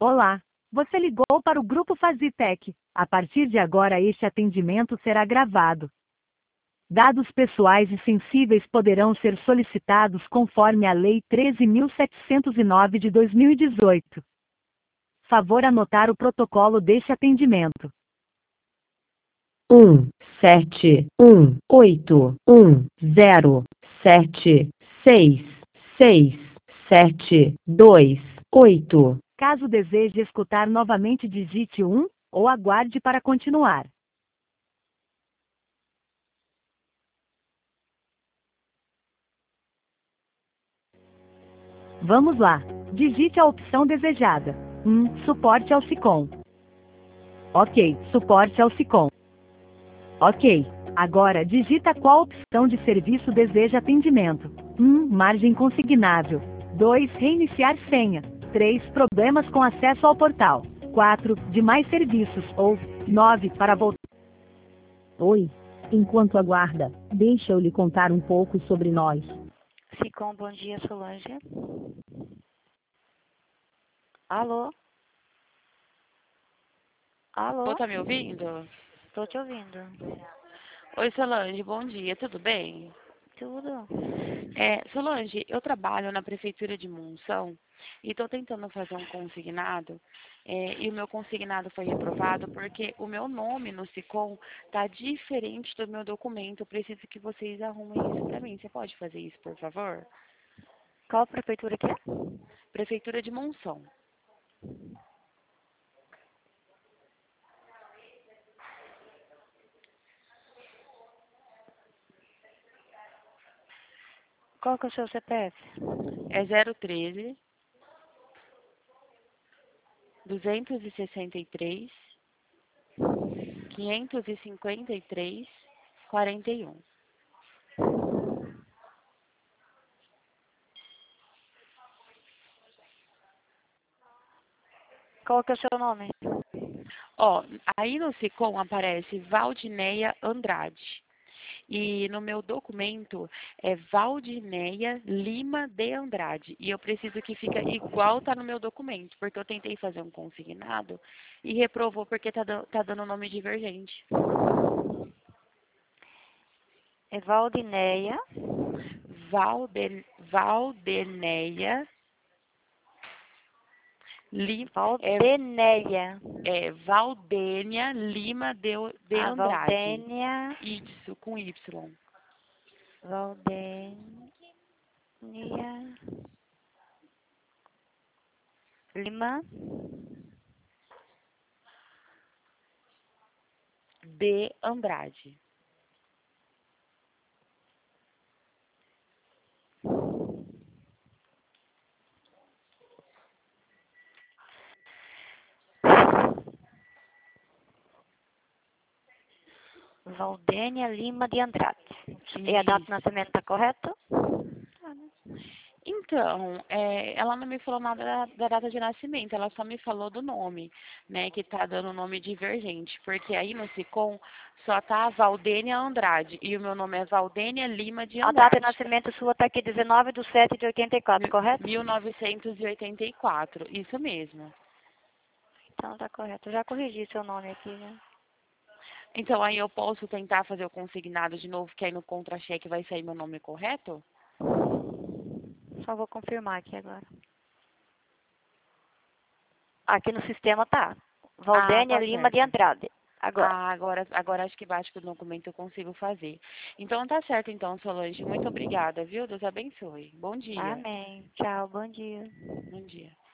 Olá, você ligou para o Grupo Fazitec. A partir de agora este atendimento será gravado. Dados pessoais e sensíveis poderão ser solicitados conforme a Lei 13.709 de 2018. Favor anotar o protocolo deste atendimento. 1718107667228. Caso deseje escutar novamente, digite 1 ou aguarde para continuar. Vamos lá. Digite a opção desejada. 1. Suporte ao SICOM. Ok. Suporte ao SICOM. Ok. Agora digita qual opção de serviço deseja atendimento. 1. Margem consignável. 2. Reiniciar senha. 3. Problemas com acesso ao portal. 4. Demais serviços. Ou 9. Para voltar. Oi. Enquanto aguarda, deixa eu lhe contar um pouco sobre nós. SICOM, bom dia, Solange. Alô? Alô? Tá me ouvindo? Estou te ouvindo. Oi, Solange, bom dia, tudo bem? Tudo? Solange, eu trabalho na Prefeitura de Monção e estou tentando fazer um consignado, e o meu consignado foi reprovado porque o meu nome no SICOM está diferente do meu documento. Eu preciso que vocês arrumem isso para mim. Você pode fazer isso, por favor? Qual prefeitura que é? Prefeitura de Monção. Qual que é o seu CPF? É 013 263 553 41. Qual que é o seu nome? Ó, aí no SICOM aparece Valdineia Andrade. E no meu documento é Valdineia Lima de Andrade. E eu preciso que fica igual tá no meu documento, porque eu tentei fazer um consignado e reprovou porque tá dando nome divergente. É Valdineia. Valdeneia Lima. Valdeneia. Valdênia Lima de Andrade. Valdênia. Isso, com Y. Valdênia. Lima. De Andrade. Valdênia Lima de Andrade. E a data de nascimento está correta? Então, ela não me falou nada da data de nascimento, ela só me falou do nome, né, que tá dando nome divergente, porque aí no SICOM só tá Valdênia Andrade, e o meu nome é Valdênia Lima de A data de Andrade. nascimento sua está aqui 19/7/84, correto? 1984, isso mesmo. Então tá correto. Eu já corrigi seu nome aqui, né? Então, aí eu posso tentar fazer o consignado de novo, que aí no contra-cheque vai sair meu nome correto? Só vou confirmar aqui agora. Aqui no sistema tá. Valdênia Tá Lima de certo. Andrade. Agora. Agora acho que bate com o documento, eu consigo fazer. Então tá certo então, Solange. Muito obrigada, viu? Deus abençoe. Bom dia. Amém. Tchau, bom dia. Bom dia.